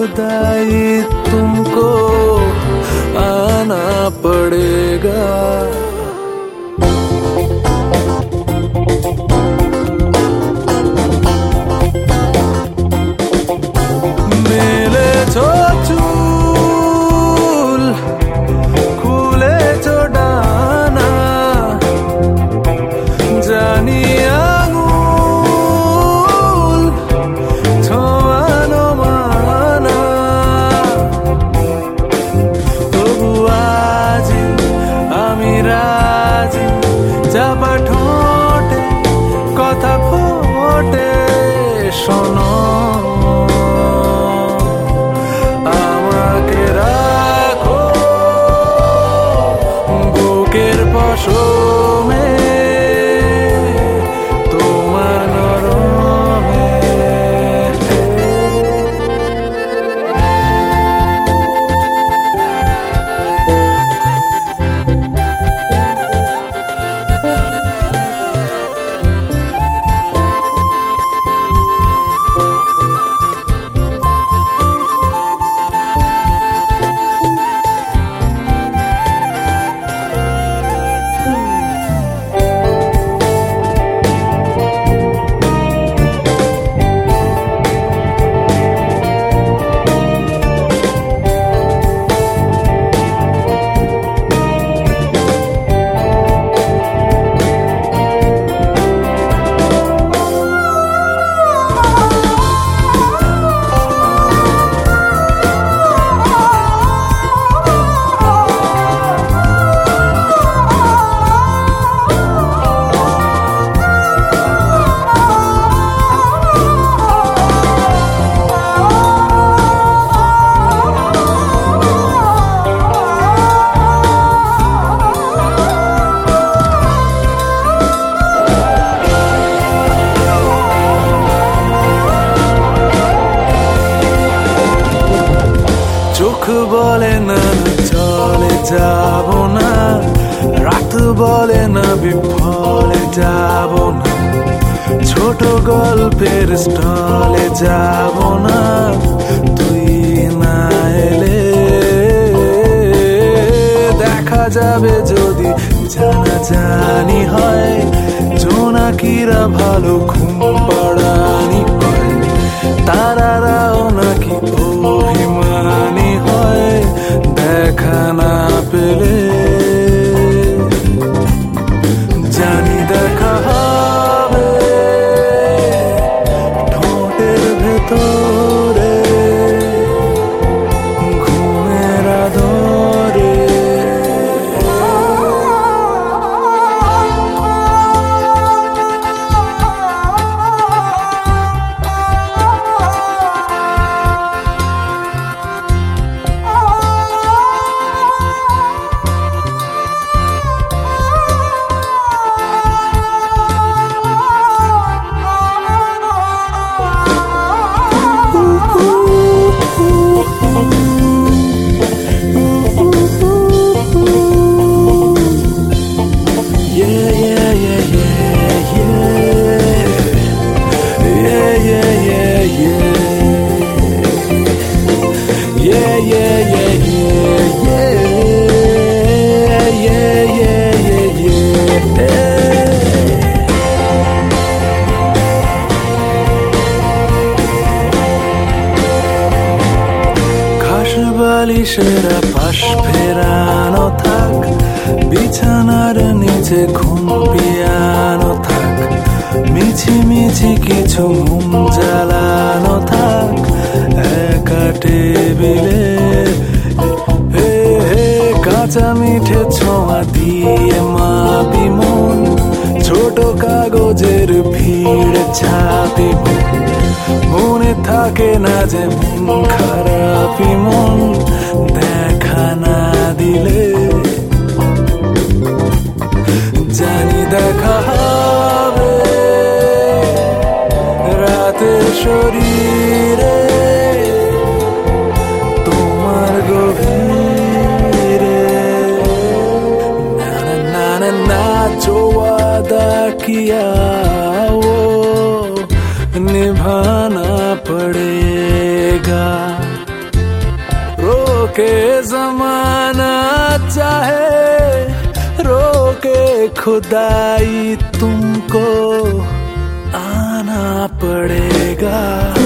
जुदाई तुमको आना पड़ेगा। मेले तो चूल खुले तो डाना জানি আঙুল ছোঁয়ানো মানা, তবু আজি আমি রাজি, চাপা ঠোঁটে কথা ফোটে শোনো, আমাকে রাখো বুকের পশমে তোমার নরমে। চোখ বলে না চলে যাব না, রাত বলে না বিফলে যাব না, ছোট গল্পের স্টলে যাব না তুই না এলে। দেখা যাবে যদি জানাজানি হয়, জোনাকিরা ভালো ঘুম পাড়ানি হয়, তারারাও নাকি অভিমানী হয় দেখা না পেলে। জানি দেখা হবে ঠোঁটের ভেতরে ঘুমের আদরে। বালিশেরা পাশ ফেরানো থাক, বিছানার নিচে ঘুম পিয়ানো থাক, মিছি মিছি কিছু ঘুম জ্বালানো থাক একা টেবিলে। কাঁচা মিঠে ছোঁয়া দিয়ে মাপি মন, ছোট কাগজের ভিড় ছাপি মনে থাকে না যে মন খারাপি মন দেখা না দিলে। জানি দেখা হবে রাতে শরীরে তোমার গভীরে। না না না না जो वादा किया वो निभाना पड़ेगा। रोके जमाना चाहे रोके खुदाई, तुमको आना पड़ेगा।